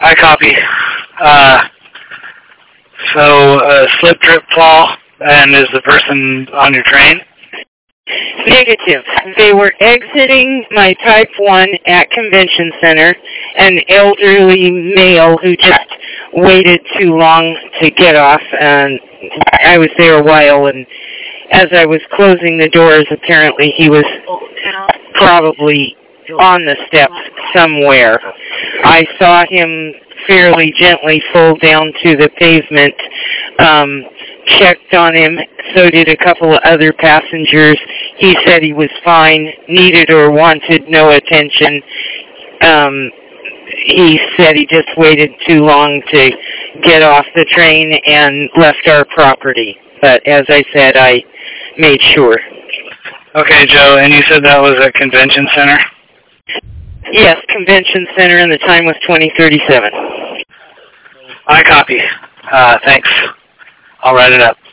I copy. So, slip, trip, fall, and is the person on your train? Negative. They were exiting my Type 1 at Convention Center, an elderly male who just waited too long to get off, and I was there a while, and as I was closing the doors, apparently he was probably on the steps somewhere. I saw him fairly gently fall down to the pavement, checked on him, so did a couple of other passengers. He said he was fine, needed or wanted no attention. He said he just waited too long to get off the train and left our property. But as I said, I made sure. Okay, Joe, and you said that was a convention center? Yes, Convention Center, and the time was 20:37. I copy. Thanks. I'll write it up.